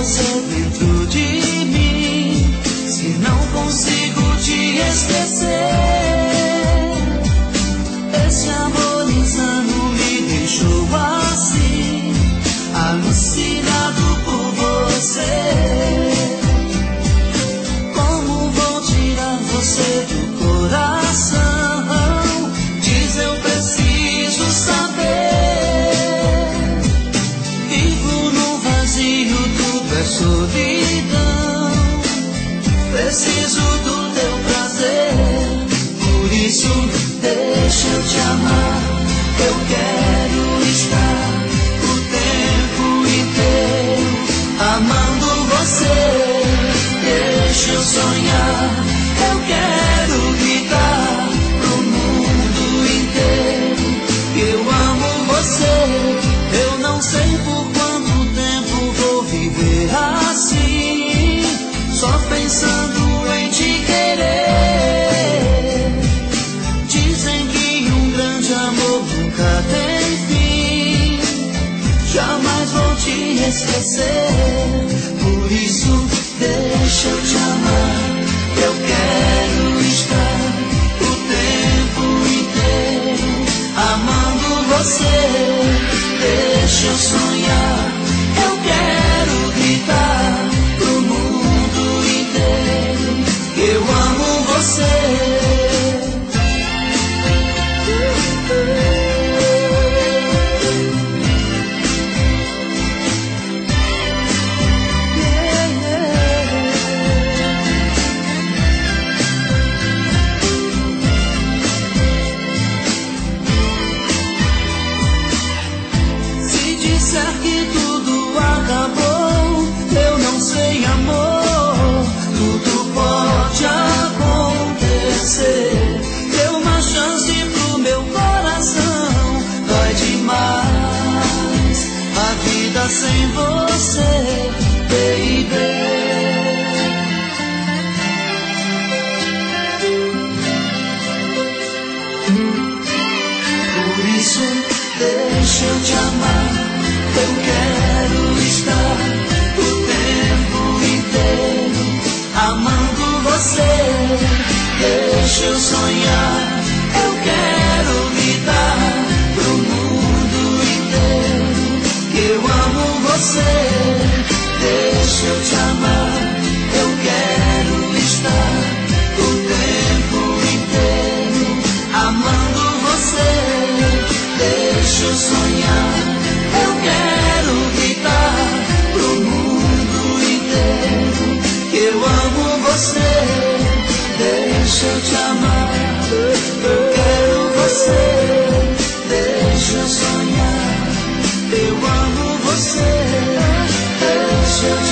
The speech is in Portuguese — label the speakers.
Speaker 1: você dentro de mim, se não consigo te esquecer. Esse amor insano me deixou assim, alucinado por você. Como vou tirar você do coração? Diz, eu preciso saber. Vivo no vazio, tudo é solidão. Preciso do teu prazer, por isso deixa eu te amar. Eu quero estar o tempo inteiro amando você. Deixa eu sonhar, eu quero gritar pro mundo inteiro que eu amo você. Eu não sei por quanto tempo vou viver assim, só pensando em te querer. Dizem que um grande amor nunca tem fim, jamais vou te esquecer. Por isso deixa eu te amar, eu quero estar o tempo inteiro amando você. Deixa eu sonhar, eu quero gritar pro mundo inteiro que eu amo você. Que tudo acabou, eu não sei, amor. Tudo pode acontecer. Dê uma chance pro meu coração, dói demais a vida sem você, baby. Por isso deixa eu te amar, eu quero estar o tempo inteiro amando você. Deixa eu sonhar, eu quero gritar pro mundo inteiro que eu amo você. Deixa eu te amar, eu quero estar o tempo inteiro amando você. Deixa eu sonhar, eu quero gritar pro mundo inteiro que eu amo você. Deixa eu te amar, eu quero você. Deixa eu sonhar, eu amo você. Deixa eu te